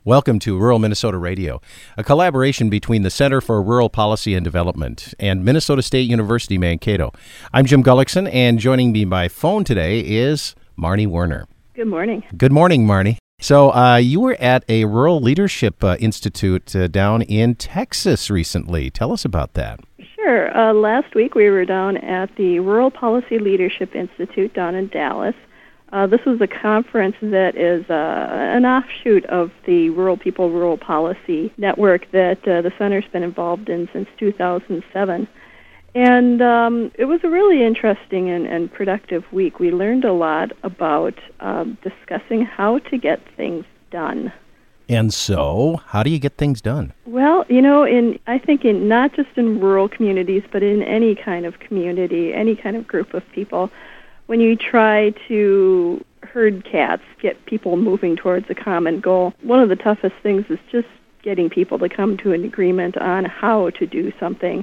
Welcome to Rural Minnesota Radio, a collaboration between the Center for Rural Policy and Development and Minnesota State University Mankato. I'm Jim Gullickson, and joining me by phone today is Marnie Werner. Good morning. Good morning, Marnie. So you were at a Rural Leadership Institute down in Texas recently. Tell us about that. Sure. Last week we were down at the Rural Policy Leadership Institute down in Dallas. This was a conference that is an offshoot of the Rural People, Rural Policy network that the Center's been involved in since 2007. And it was a really interesting and productive week. We learned a lot about discussing how to get things done. And so, how do you get things done? Well, I think not just in rural communities, but in any kind of community, any kind of group of people, when you try to herd cats, get people moving towards a common goal, one of the toughest things is just getting people to come to an agreement on how to do something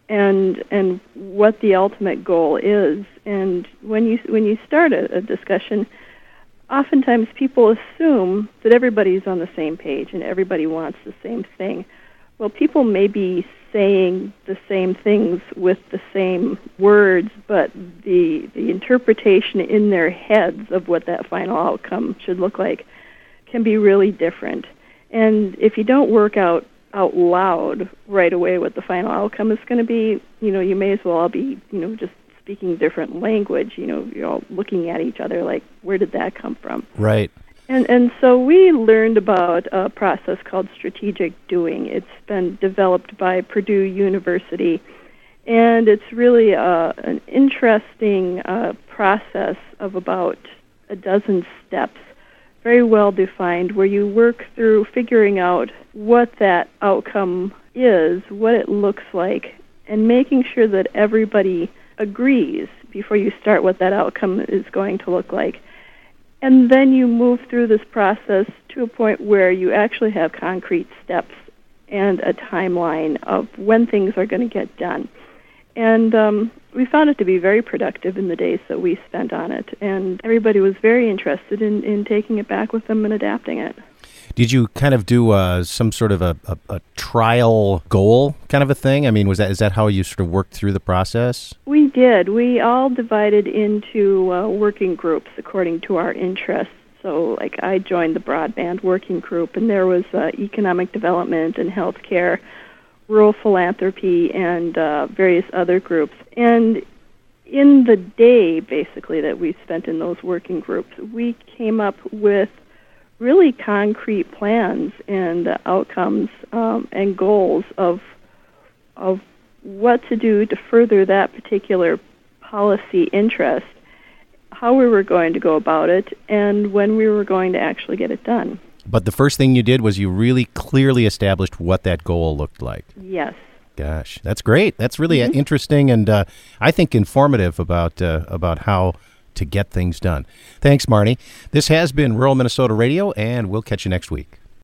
and what the ultimate goal is. And when you start a discussion, oftentimes people assume that everybody's on the same page and everybody wants the same thing. Well, people may be saying the same things with the same words, but the interpretation in their heads of what that final outcome should look like can be really different. And if you don't work out loud right away what the final outcome is going to be, you may as well all be, just speaking different language. You're all looking at each other like, where did that come from? Right. And so we learned about a process called strategic doing. It's been developed by Purdue University, and it's really an interesting process of about a dozen steps, very well defined, where you work through figuring out what that outcome is, what it looks like, and making sure that everybody agrees before you start what that outcome is going to look like. And then you move through this process to a point where you actually have concrete steps and a timeline of when things are going to get done. And we found it to be very productive in the days that we spent on it. And everybody was very interested in taking it back with them and adapting it. Did you kind of do some sort of a trial goal kind of a thing? I mean, is that how you sort of worked through the process? We did. We all divided into working groups according to our interests. So, like, I joined the broadband working group, and there was economic development and healthcare, rural philanthropy, and various other groups. And in the day, basically, that we spent in those working groups, we came up with really concrete plans and outcomes and goals of what to do to further that particular policy interest, how we were going to go about it, and when we were going to actually get it done. But the first thing you did was you really clearly established what that goal looked like. Yes. Gosh, that's great. That's really interesting and I think informative about how to get things done. Thanks, Marnie. This has been Rural Minnesota Radio, and we'll catch you next week.